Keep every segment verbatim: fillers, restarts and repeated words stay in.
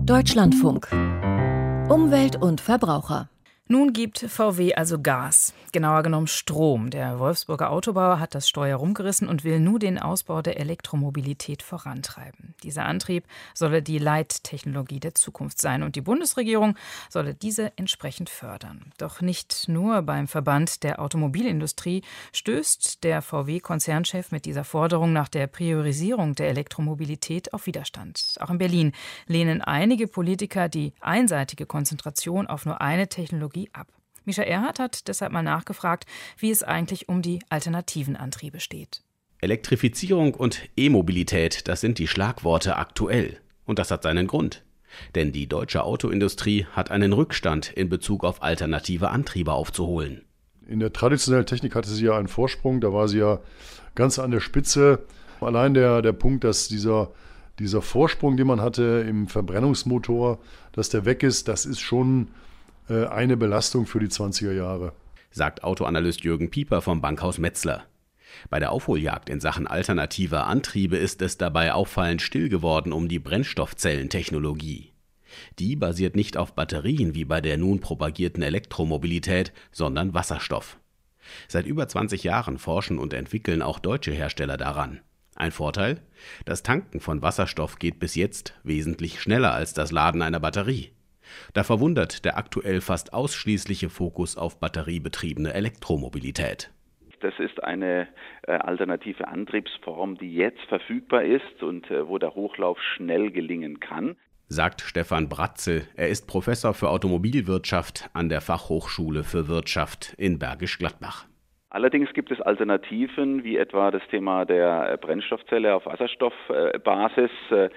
Deutschlandfunk. Umwelt und Verbraucher. Nun gibt V W also Gas, genauer genommen Strom. Der Wolfsburger Autobauer hat das Steuer rumgerissen und will nun den Ausbau der Elektromobilität vorantreiben. Dieser Antrieb solle die Leittechnologie der Zukunft sein und die Bundesregierung solle diese entsprechend fördern. Doch nicht nur beim Verband der Automobilindustrie stößt der V W-Konzernchef mit dieser Forderung nach der Priorisierung der Elektromobilität auf Widerstand. Auch in Berlin lehnen einige Politiker die einseitige Konzentration auf nur eine Technologie ab. Mischa Erhardt hat deshalb mal nachgefragt, wie es eigentlich um die alternativen Antriebe steht. Elektrifizierung und E-Mobilität, das sind die Schlagworte aktuell. Und das hat seinen Grund. Denn die deutsche Autoindustrie hat einen Rückstand in Bezug auf alternative Antriebe aufzuholen. In der traditionellen Technik hatte sie ja einen Vorsprung, da war sie ja ganz an der Spitze. Allein der, der Punkt, dass dieser, dieser Vorsprung, den man hatte im Verbrennungsmotor, dass der weg ist, das ist schon eine Belastung für die zwanziger Jahre. Sagt Autoanalyst Jürgen Pieper vom Bankhaus Metzler. Bei der Aufholjagd in Sachen alternativer Antriebe ist es dabei auffallend still geworden um die Brennstoffzellentechnologie. Die basiert nicht auf Batterien wie bei der nun propagierten Elektromobilität, sondern Wasserstoff. Seit über zwanzig Jahren forschen und entwickeln auch deutsche Hersteller daran. Ein Vorteil? Das Tanken von Wasserstoff geht bis jetzt wesentlich schneller als das Laden einer Batterie. Da verwundert der aktuell fast ausschließliche Fokus auf batteriebetriebene Elektromobilität. Das ist eine äh, alternative Antriebsform, die jetzt verfügbar ist und äh, wo der Hochlauf schnell gelingen kann, sagt Stefan Bratzel. Er ist Professor für Automobilwirtschaft an der Fachhochschule für Wirtschaft in Bergisch Gladbach. Allerdings gibt es Alternativen, wie etwa das Thema der Brennstoffzelle auf Wasserstoffbasis.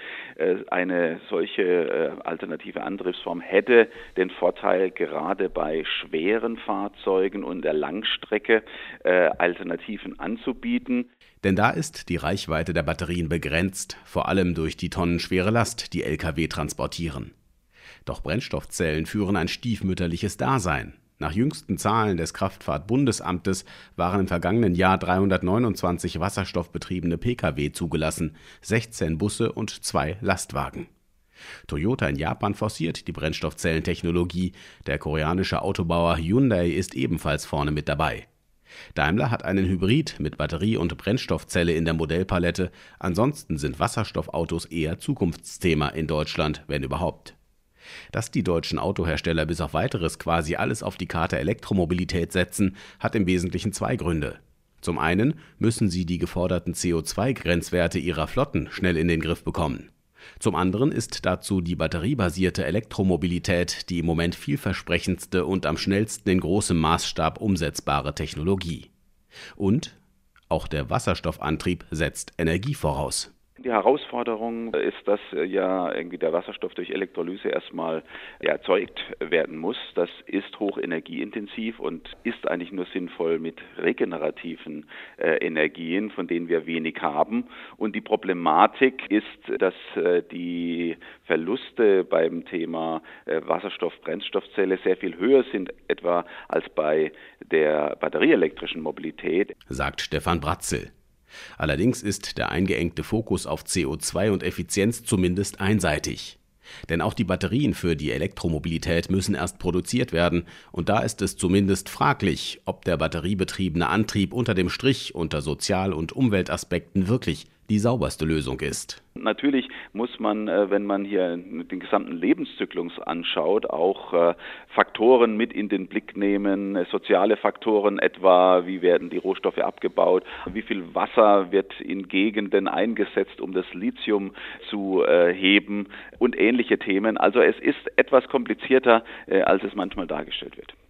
Eine solche alternative Antriebsform hätte den Vorteil, gerade bei schweren Fahrzeugen und der Langstrecke Alternativen anzubieten. Denn da ist die Reichweite der Batterien begrenzt, vor allem durch die tonnenschwere Last, die L K W transportieren. Doch Brennstoffzellen führen ein stiefmütterliches Dasein. Nach jüngsten Zahlen des Kraftfahrtbundesamtes waren im vergangenen Jahr dreihundertneunundzwanzig wasserstoffbetriebene Pkw zugelassen, sechzehn Busse und zwei Lastwagen. Toyota in Japan forciert die Brennstoffzellentechnologie, der koreanische Autobauer Hyundai ist ebenfalls vorne mit dabei. Daimler hat einen Hybrid mit Batterie und Brennstoffzelle in der Modellpalette, ansonsten sind Wasserstoffautos eher Zukunftsthema in Deutschland, wenn überhaupt. Dass die deutschen Autohersteller bis auf Weiteres quasi alles auf die Karte Elektromobilität setzen, hat im Wesentlichen zwei Gründe. Zum einen müssen sie die geforderten C O zwei Grenzwerte ihrer Flotten schnell in den Griff bekommen. Zum anderen ist dazu die batteriebasierte Elektromobilität die im Moment vielversprechendste und am schnellsten in großem Maßstab umsetzbare Technologie. Und auch der Wasserstoffantrieb setzt Energie voraus. Die Herausforderung ist, dass ja irgendwie der Wasserstoff durch Elektrolyse erstmal erzeugt werden muss. Das ist hochenergieintensiv und ist eigentlich nur sinnvoll mit regenerativen äh, Energien, von denen wir wenig haben. Und die Problematik ist, dass äh, die Verluste beim Thema äh, Wasserstoff-Brennstoffzelle sehr viel höher sind, etwa als bei der batterieelektrischen Mobilität, sagt Stefan Bratzel. Allerdings ist der eingeengte Fokus auf C O zwei und Effizienz zumindest einseitig. Denn auch die Batterien für die Elektromobilität müssen erst produziert werden und da ist es zumindest fraglich, ob der batteriebetriebene Antrieb unter dem Strich unter Sozial- und Umweltaspekten wirklich die sauberste Lösung ist. Natürlich muss man, wenn man hier den gesamten Lebenszyklus anschaut, auch Faktoren mit in den Blick nehmen, soziale Faktoren etwa, wie werden die Rohstoffe abgebaut, wie viel Wasser wird in Gegenden eingesetzt, um das Lithium zu heben und ähnliche Themen. Also es ist etwas komplizierter, als es manchmal dargestellt wird.